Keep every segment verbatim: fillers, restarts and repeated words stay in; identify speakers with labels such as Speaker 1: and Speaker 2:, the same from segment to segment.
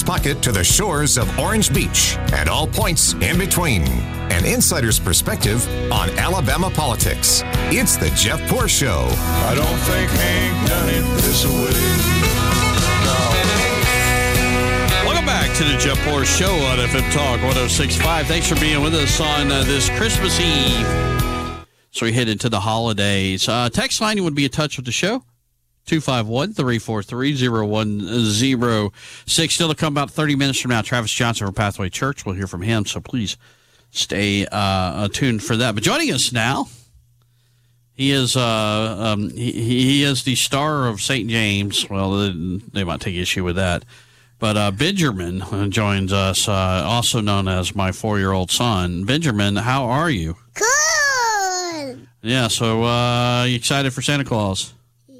Speaker 1: pocket to the shores of Orange Beach and all points in between. An insider's perspective on Alabama politics. It's the Jeff Poor Show.
Speaker 2: I don't think Hank done it this way.
Speaker 3: Welcome back to the Jeff Poor Show on F M Talk one oh six point five. Thanks for being with us on uh, this Christmas Eve. So we head into the holidays. Uh, text line, you want to be in touch with the show? two five one, three four three, zero one zero six. Still to come about thirty minutes from now, Travis Johnson from Pathway Church. We'll hear from him, so please stay uh, tuned for that. But joining us now, he is uh, um, he, he is the star of Saint James. Well, they might take issue with that. But uh, Benjamin joins us, uh, also known as my four-year-old son. Benjamin, how are you?
Speaker 4: Good.
Speaker 3: Yeah, so uh, you excited for Santa Claus?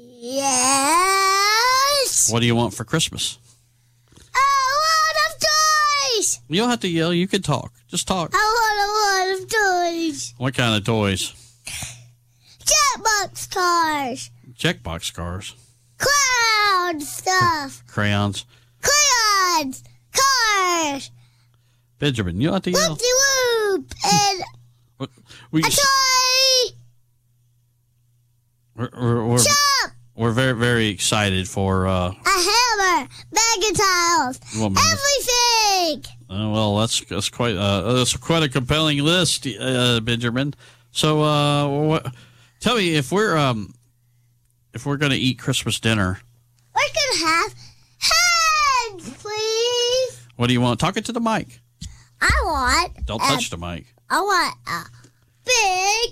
Speaker 4: Yes.
Speaker 3: What do you want for Christmas?
Speaker 4: A lot of toys.
Speaker 3: You don't have to yell. You can talk. Just talk.
Speaker 4: I want a lot of toys.
Speaker 3: What kind of toys?
Speaker 4: Jetbox cars.
Speaker 3: Checkbox cars.
Speaker 4: Cloud stuff.
Speaker 3: Crayons.
Speaker 4: Crayons. Cars.
Speaker 3: Benjamin, you don't have to yell.
Speaker 4: Whoop-de-whoop. And
Speaker 3: What- we,
Speaker 4: a toy.
Speaker 3: we're, we're, we're,
Speaker 4: Chop.
Speaker 3: we're very, very excited for... Uh,
Speaker 4: A hammer. Bag of tiles.
Speaker 3: you want me to-
Speaker 4: Everything.
Speaker 3: Uh, well, that's that's quite uh, that's quite a compelling list, uh, Benjamin. So, uh, what, tell me if we're um, if we're going to eat Christmas dinner,
Speaker 4: We're going to have heads, please.
Speaker 3: what do you want? Talk it to the mic.
Speaker 4: I want.
Speaker 3: Don't
Speaker 4: a-
Speaker 3: touch the mic.
Speaker 4: I want a big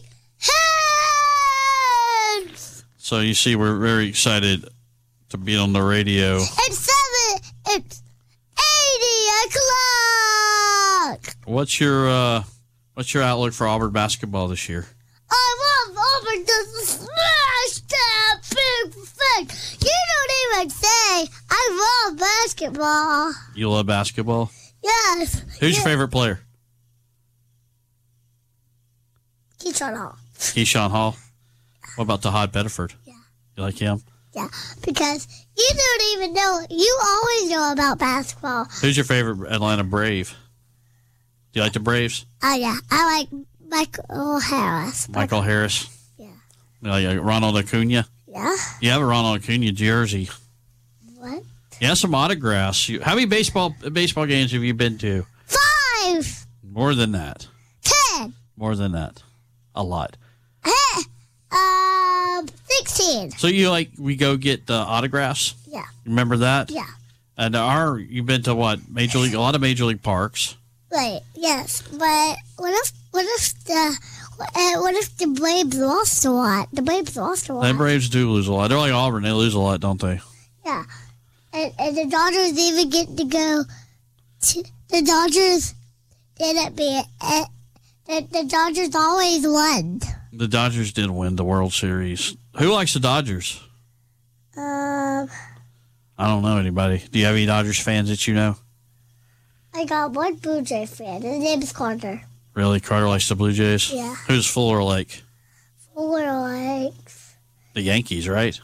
Speaker 4: head.
Speaker 3: So you see, we're very excited to be on the radio.
Speaker 4: It's seven. It's eighty o'clock.
Speaker 3: What's your uh, what's your outlook for Auburn basketball this year?
Speaker 4: I love Auburn to smash that big thing. You don't even say I love basketball.
Speaker 3: You love basketball.
Speaker 4: Yes.
Speaker 3: Who's your favorite player?
Speaker 4: Keyshawn Hall.
Speaker 3: Keyshawn Hall. What about Tahad Bedford?
Speaker 4: Yeah.
Speaker 3: You like him?
Speaker 4: Yeah, because you don't even know. You always know about basketball.
Speaker 3: Who's your favorite Atlanta Brave? Do you like the Braves?
Speaker 4: Oh, yeah. I like Michael Harris.
Speaker 3: Michael Harris.
Speaker 4: Yeah.
Speaker 3: You like Ronald Acuna?
Speaker 4: Yeah?
Speaker 3: You have a Ronald Acuna jersey.
Speaker 4: What?
Speaker 3: You have some autographs. You, how many baseball baseball games have you been to?
Speaker 4: Five.
Speaker 3: More than that.
Speaker 4: Ten.
Speaker 3: More than that. A lot.
Speaker 4: Hey, um, sixteen.
Speaker 3: So you like we go get the autographs?
Speaker 4: Yeah.
Speaker 3: Remember that?
Speaker 4: Yeah.
Speaker 3: And our you've been to what major league? A lot of major league parks.
Speaker 4: Right. Yes, but what if what if the uh, what if the Braves lost a lot? The Braves lost a lot.
Speaker 3: The Braves do lose a lot. They're like Auburn. They lose a lot, don't they?
Speaker 4: Yeah. And, and the Dodgers even get to go to the Dodgers. Didn't be uh, the the Dodgers always won.
Speaker 3: The Dodgers did win the World Series. Who likes the Dodgers?
Speaker 4: Um,
Speaker 3: I don't know anybody. Do you have any Dodgers fans that you know?
Speaker 4: I got one Blue Jay fan. His name is Carter.
Speaker 3: Really? Carter likes the Blue Jays?
Speaker 4: Yeah.
Speaker 3: Who's Fuller like?
Speaker 4: Fuller likes.
Speaker 3: The Yankees, right?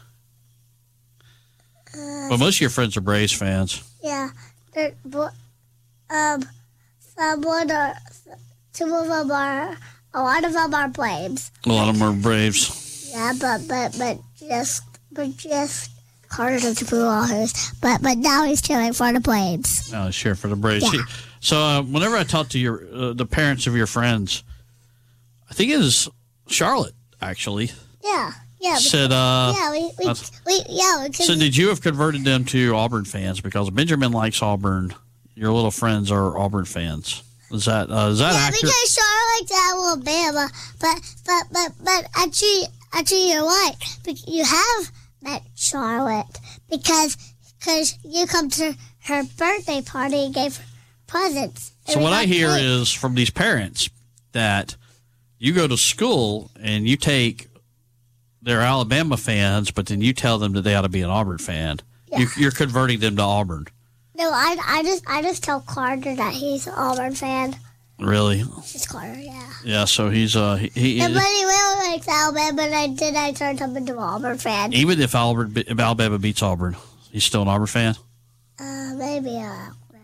Speaker 4: Uh,
Speaker 3: Well, most of your friends are Braves fans.
Speaker 4: Yeah. They're, bo- um, someone are, two of them are, a lot of them are Braves.
Speaker 3: A lot of them are Braves.
Speaker 4: Yeah, but, but, but just, but just, Carter doesn't do all his. But, but now he's cheering for the Braves.
Speaker 3: Oh, sure, for the Braves.
Speaker 4: Yeah.
Speaker 3: So uh, whenever I talk to your uh, the parents of your friends, I think it was Charlotte, actually,
Speaker 4: Yeah. Yeah.
Speaker 3: said, uh,
Speaker 4: yeah, we, we,
Speaker 3: that's-
Speaker 4: we, yeah, because
Speaker 3: so did you have converted them to Auburn fans? Because Benjamin likes Auburn. Your little friends are Auburn fans. Is that, uh, is that
Speaker 4: yeah,
Speaker 3: accurate?
Speaker 4: because Charlotte's Alabama, but but but but actually actually you're right. Bec- You have met Charlotte because because you come to her birthday party and gave her presents.
Speaker 3: So what I hear is from these parents that you go to school and you take their Alabama fans, but then you tell them that they ought to be an Auburn fan.
Speaker 4: Yeah.
Speaker 3: You, you're converting them to Auburn.
Speaker 4: no, I I just I just tell Carter that he's an Auburn fan.
Speaker 3: Really?
Speaker 4: Just Carter, yeah.
Speaker 3: Yeah. So he's uh he, he
Speaker 4: And but he really likes Alabama, and I did I turned him into an Auburn fan.
Speaker 3: even if Auburn if Alabama beats Auburn, he's still an Auburn fan.
Speaker 4: Uh, maybe uh.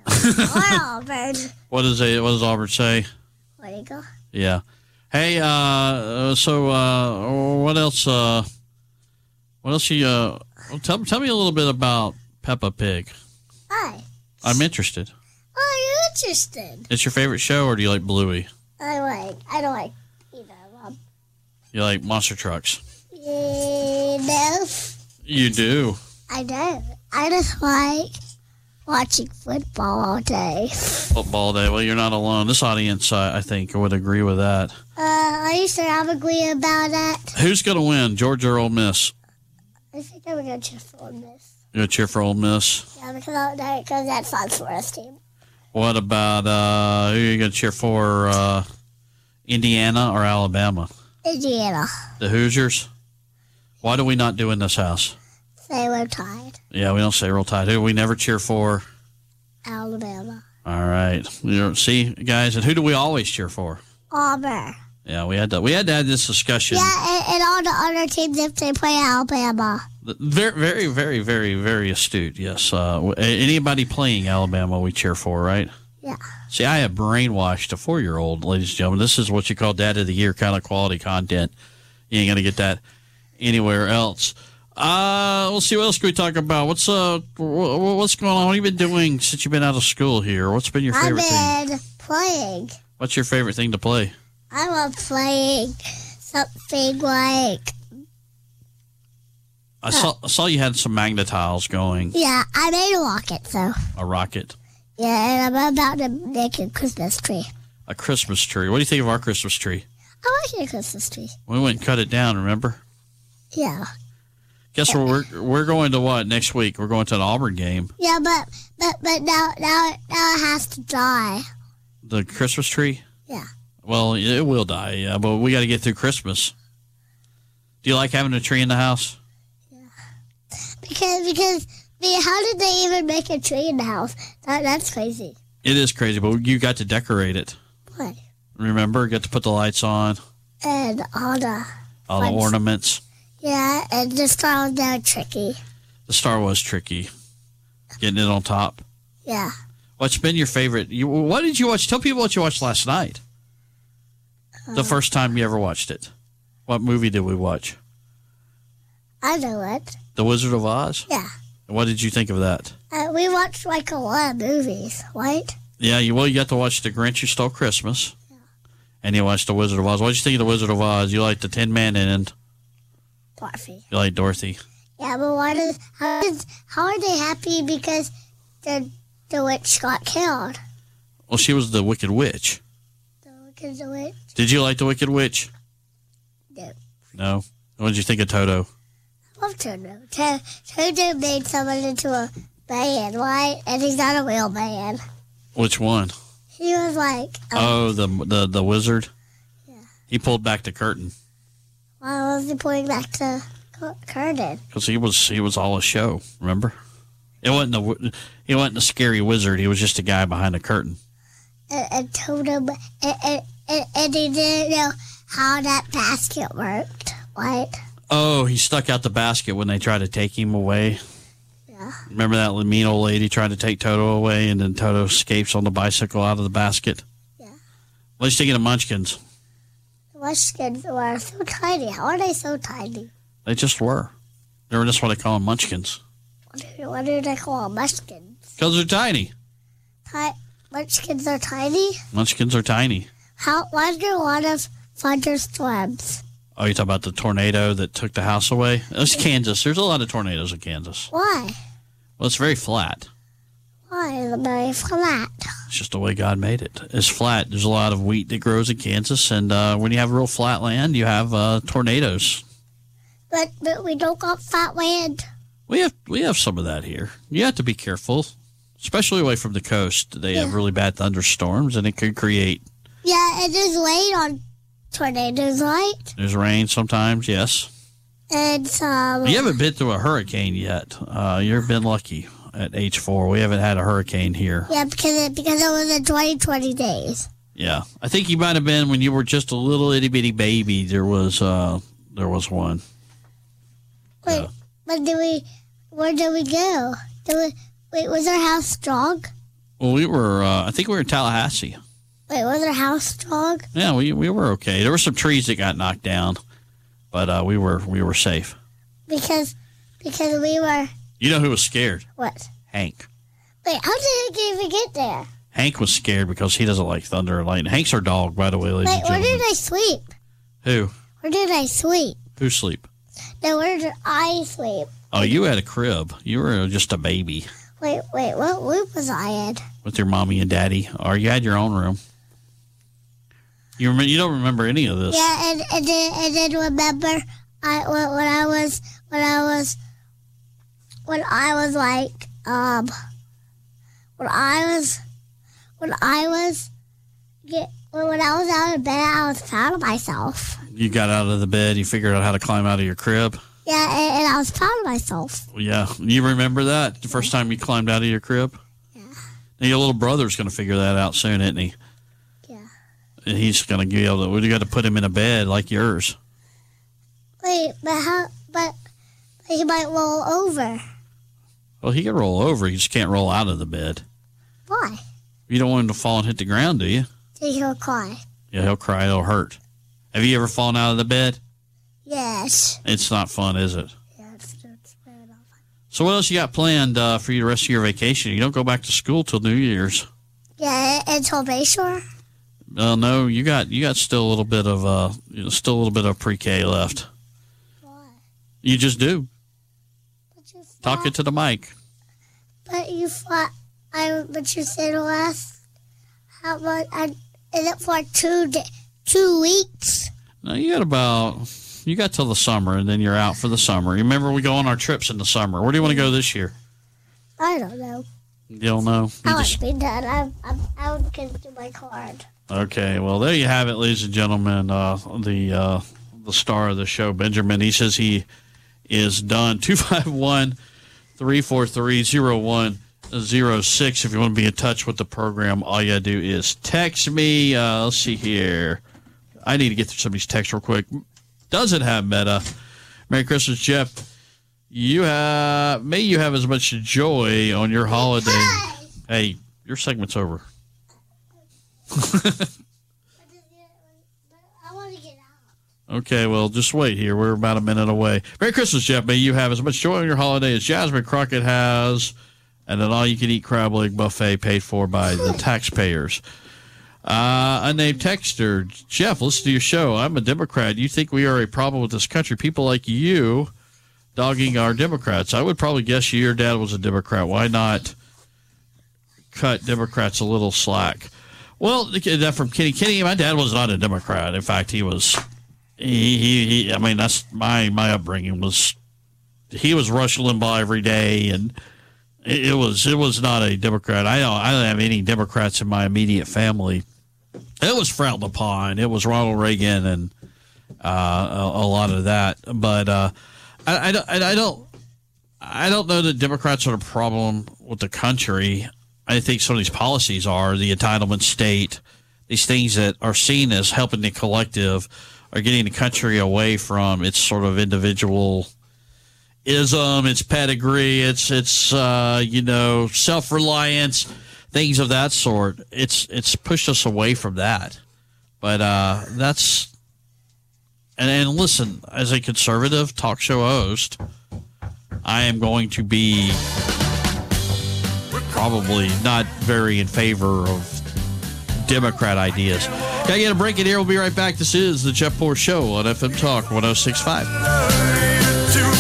Speaker 4: or Auburn.
Speaker 3: What does a what does Auburn say?
Speaker 4: Where'd he go?
Speaker 3: Yeah. Hey, uh, so uh, what else? Uh, what else? You uh, well, tell tell me a little bit about Peppa Pig.
Speaker 4: Hi.
Speaker 3: I'm interested.
Speaker 4: Oh, you're interested.
Speaker 3: It's your favorite show, or do you like Bluey?
Speaker 4: I like. I don't like either of them.
Speaker 3: You like monster trucks?
Speaker 4: Yeah, no,
Speaker 3: You do.
Speaker 4: I don't. I just like watching football all day.
Speaker 3: Football day. Well, you're not alone. This audience, uh, I think, would agree with that.
Speaker 4: Uh, are you sure I'm agree about that?
Speaker 3: Who's going to win, Georgia or Ole Miss?
Speaker 4: I think I'm going to cheer for this.
Speaker 3: You going to cheer for Ole Miss?
Speaker 4: Yeah, because, I, because that's not for us team.
Speaker 3: What about, uh, who are you going to cheer for, uh, Indiana or Alabama?
Speaker 4: Indiana.
Speaker 3: The Hoosiers? Why do we not do in this house?
Speaker 4: They were tied.
Speaker 3: Yeah, we don't say real tight. Who do we never cheer for?
Speaker 4: Alabama.
Speaker 3: All right. You see, guys, and who do we always cheer for?
Speaker 4: Auburn.
Speaker 3: Yeah, we had to we had to have this discussion.
Speaker 4: Yeah, and, and all the other teams if they play Alabama.
Speaker 3: Very, very, very, very, very astute. Yes. Uh, anybody playing Alabama, we cheer for, right?
Speaker 4: Yeah.
Speaker 3: See, I have brainwashed a four-year-old, ladies and gentlemen. This is what you call Dad of the Year kind of quality content. You ain't gonna get that anywhere else. Uh, we'll see. What else can we talk about? What's uh, what's going on? What have you been doing since you've been out of school here? What's been your favorite
Speaker 4: I've been
Speaker 3: thing?
Speaker 4: playing.
Speaker 3: What's your favorite thing to play?
Speaker 4: I love playing something like.
Speaker 3: I saw I saw you had some magnetiles going.
Speaker 4: Yeah, I made a rocket, so.
Speaker 3: A rocket.
Speaker 4: Yeah, and I'm about to make a Christmas tree.
Speaker 3: A Christmas tree. What do you think of our Christmas tree?
Speaker 4: I like a Christmas tree.
Speaker 3: We went and cut it down, remember?
Speaker 4: Yeah.
Speaker 3: Guess what? We're we're going to what next week? We're going to an Auburn game.
Speaker 4: Yeah, but but but now now now it has to die.
Speaker 3: The Christmas tree?
Speaker 4: Yeah.
Speaker 3: Well, it will die, yeah, but we got to get through Christmas. Do you like having a tree in the house?
Speaker 4: Because because I mean, how did they even make a tree in the house? That that's crazy.
Speaker 3: It is crazy, but you got to decorate it.
Speaker 4: What?
Speaker 3: Remember, get to put the lights on,
Speaker 4: And all the
Speaker 3: all the
Speaker 4: Fun-
Speaker 3: ornaments.
Speaker 4: yeah, and the star was now tricky.
Speaker 3: The star was tricky. Getting it on top.
Speaker 4: Yeah.
Speaker 3: What's been your favorite? You, what did you watch? Tell people what you watched last night. The first time you ever watched it. What movie did we watch?
Speaker 4: I know it.
Speaker 3: The Wizard of Oz?
Speaker 4: Yeah.
Speaker 3: What did you think of that?
Speaker 4: Uh, we watched like a lot of movies, right?
Speaker 3: Yeah, you well, you got to watch The Grinch Who Stole Christmas. Yeah. And you watched The Wizard of Oz. What did you think of The Wizard of Oz? You like the Tin Man and
Speaker 4: Dorothy.
Speaker 3: you like Dorothy.
Speaker 4: Yeah, but why does how is how are they happy because the the witch got killed?
Speaker 3: Well, she was the Wicked Witch.
Speaker 4: The wicked the witch.
Speaker 3: Did you like the Wicked Witch?
Speaker 4: No.
Speaker 3: No. What did you think of Toto?
Speaker 4: I love Toto. To- Toto made someone into a man, right? And he's not a real man.
Speaker 3: Which one?
Speaker 4: He was like, um,
Speaker 3: Oh, the the the wizard.
Speaker 4: Yeah.
Speaker 3: He pulled back the curtain
Speaker 4: why was he pulling back the cur- curtain?
Speaker 3: because he was he was all a show. Remember? It wasn't the he wasn't the scary wizard. He was just a guy behind the curtain.
Speaker 4: And, and Toto, and, and, and, and he didn't know how that basket worked, right?
Speaker 3: Oh, he stuck out the basket when they tried to take him away.
Speaker 4: Yeah.
Speaker 3: Remember that mean old lady tried to take Toto away, and then Toto escapes on the bicycle out of the basket?
Speaker 4: Yeah.
Speaker 3: What did you think of the Munchkins?
Speaker 4: The Munchkins were so tiny. How are they so tiny?
Speaker 3: They just were. They were just what they call them, Munchkins.
Speaker 4: What do, what do they call them? Munchkins?
Speaker 3: Because they're tiny.
Speaker 4: Ti- Munchkins are tiny?
Speaker 3: Munchkins are tiny.
Speaker 4: How? Why do a lot of thunderstorms?
Speaker 3: Oh, you talk about the tornado that took the house away? That's Kansas. There's a lot of tornadoes in Kansas.
Speaker 4: Why?
Speaker 3: Well, it's very flat.
Speaker 4: Why is it very flat?
Speaker 3: It's just the way God made it. It's flat. There's a lot of wheat that grows in Kansas, and uh, when you have real flat land, you have uh, tornadoes.
Speaker 4: But but we don't got flat land.
Speaker 3: We have we have some of that here. You have to be careful, especially away from the coast. They have
Speaker 4: Yeah.
Speaker 3: really bad thunderstorms, and it could create.
Speaker 4: Yeah, and there's rain on tornadoes, right?
Speaker 3: There's rain sometimes, yes.
Speaker 4: And some.
Speaker 3: You haven't been through a hurricane yet. Uh, you've been lucky at H four. We haven't had a hurricane here.
Speaker 4: Yeah, because it, because it was in twenty twenty days.
Speaker 3: Yeah, I think you might have been when you were just a little itty bitty baby. There was uh, there was one.
Speaker 4: Wait,
Speaker 3: Yeah.
Speaker 4: but did we? Where did we go? Did we? Wait, was our house strong?
Speaker 3: Well, we were, uh, I think we were in Tallahassee.
Speaker 4: Wait, was there a house dog?
Speaker 3: Yeah, we we were okay. There were some trees that got knocked down, but uh, we were we were safe.
Speaker 4: Because, because we were...
Speaker 3: You know who was scared?
Speaker 4: What?
Speaker 3: Hank.
Speaker 4: Wait, how did he even get there?
Speaker 3: Hank was scared because he doesn't like thunder and lightning. Hank's our dog, by the way, ladies
Speaker 4: Wait,
Speaker 3: and
Speaker 4: where
Speaker 3: gentlemen.
Speaker 4: did I sleep?
Speaker 3: Who?
Speaker 4: Where did I sleep?
Speaker 3: Who sleep?
Speaker 4: No, where did I sleep?
Speaker 3: Oh, you had a crib. You were just a baby
Speaker 4: Wait, wait, what room was I in?
Speaker 3: with your mommy and daddy, or you had your own room. You remember? You don't remember any of this?
Speaker 4: Yeah, and, and then and then remember, I when, when I was when I was when I was like um when I was when I was get when I was out of bed, I was proud of myself.
Speaker 3: You got out of the bed. You figured out how to climb out of your crib.
Speaker 4: Yeah, and, and I was proud of myself.
Speaker 3: Yeah, you remember that the first time you climbed out of your crib?
Speaker 4: Yeah.
Speaker 3: Now, your little brother's going to figure that out soon, isn't he?
Speaker 4: Yeah.
Speaker 3: And he's going to be able to. We got to put him in a bed like yours.
Speaker 4: Wait, but how? But, but he might roll over.
Speaker 3: Well, he can roll over. He just can't roll out of the bed.
Speaker 4: Why?
Speaker 3: You don't want him to fall and hit the ground, do you?
Speaker 4: Then he'll cry.
Speaker 3: Yeah, he'll cry. It'll hurt. Have you ever fallen out of the bed?
Speaker 4: Yes.
Speaker 3: It's not fun, is it?
Speaker 4: Yeah, it's, it's fair enough.
Speaker 3: So what else you got planned uh, for you the rest of your vacation? You don't go back to school till New Year's.
Speaker 4: Yeah, until Bayshore.
Speaker 3: Well, no, you got you got still a little bit of uh, you know, still a little bit of pre-K left.
Speaker 4: Why?
Speaker 3: You just do.
Speaker 4: But you thought,
Speaker 3: Talk it to the mic.
Speaker 4: But you thought I. But you said last. How much? I, is it for two day, two weeks?
Speaker 3: No, you got about you got till the summer, and then you're out for the summer. You remember we go on our trips in the summer. Where do you want to go this year?
Speaker 4: I don't know.
Speaker 3: You don't know. You
Speaker 4: I want
Speaker 3: just-
Speaker 4: to be done. I'm. I'm. I would get to my card.
Speaker 3: Okay, well, there you have it, ladies and gentlemen. Uh, the uh, the star of the show, Benjamin. He says he is done. two five one, three four three, zero one zero six. If you want to be in touch with the program, all you got to do is text me. Uh, let's see here. I need to get through some of these texts real quick. Doesn't have Meta. Merry Christmas, Jeff. You have, may you have as much joy on your holiday. Hey, your segment's over.
Speaker 4: I want to get out.
Speaker 3: Okay, well, just wait here. We're about a minute away. Merry Christmas, Jeff. May you have as much joy on your holiday as Jasmine Crockett has, and an all-you-can-eat crab leg buffet paid for by the taxpayers. Uh, unnamed texter, Jeff, listen to your show. I'm a Democrat. You think we are a problem with this country? People like you dogging our Democrats. I would probably guess your dad was a Democrat. Why not cut Democrats a little slack? Well, that from Kenny. Kenny, my dad was not a Democrat. In fact, he was. He, he, he I mean, that's my my upbringing was. He was Rush Limbaugh every day, and it, it was it was not a Democrat. I don't I don't have any Democrats in my immediate family. It was frowned upon. It was Ronald Reagan and uh, a, a lot of that. But uh, I, I don't I don't I don't know that Democrats are the problem with the country. I think some of these policies are the entitlement state, these things that are seen as helping the collective are getting the country away from its sort of individualism, its pedigree, its, its, uh, you know, self-reliance, things of that sort. It's, it's pushed us away from that. But, uh, that's, and, and listen, as a conservative talk show host, I am going to be probably not very in favor of Democrat ideas. Gotta get a break in here. We'll be right back. This is the Jeff Poor Show on F M Talk one oh six point five.